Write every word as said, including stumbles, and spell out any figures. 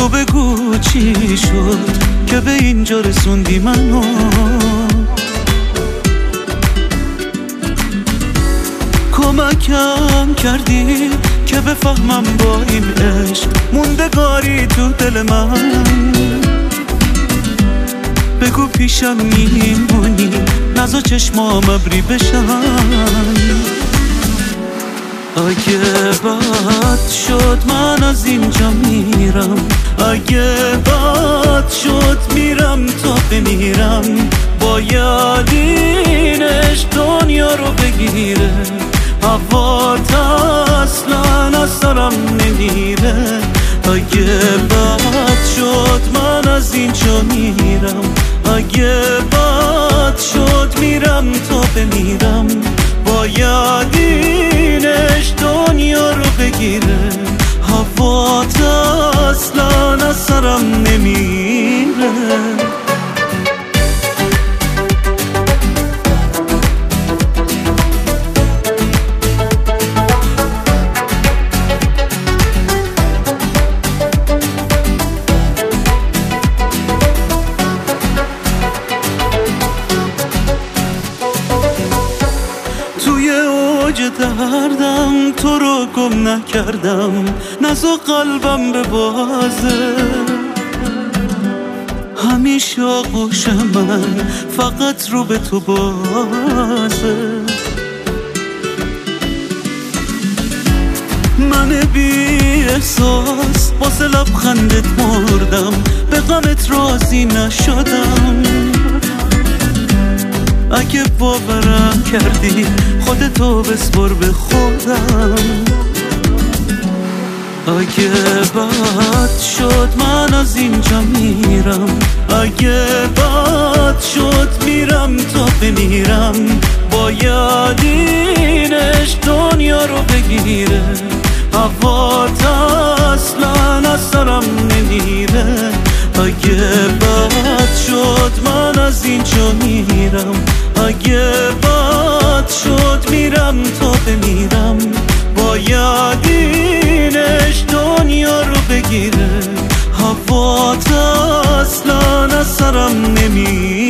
تو بگو چی شد که به اینجا رسوندی منو. کمکم کردی که بفهمم با این عشق موندگاری تو دل من. بگو پیشم میمونی نزا چشمام ابری بشن. اگه بد شد من از اینجا میرم، اگه بد شد میرم تا بمیرم. باید این عشق دنیا رو بگیره، هوات اصلا از سرم نمیره. اگه بد شد من از اینجا میرم، اگه بد شد میرم تا بمیرم. باید این عشق دنیا رو بگیره، هوات اصلا از سرم نمیره. دردم تو رو گم نکردم، نزا قلبم به بازه. همیشه آغوش من فقط رو به تو بازه. من بی احساس واسه لبخندت مردم، به غمت راضی نشدم. اگه باورم کردی خودتو بسپر به خودم. اگه بد شد من از اینجا میرم، اگه بد شد میرم تا بمیرم. باید این عشق دنیا رو بگیره، هوات اصلا از سرم نمیره. اگه بد شد من از اینجا میرم، اگه بد شد میرم تا بمیرم. باید این عشق دنیا رو بگیره، هوات اصلا از سرم نمیره.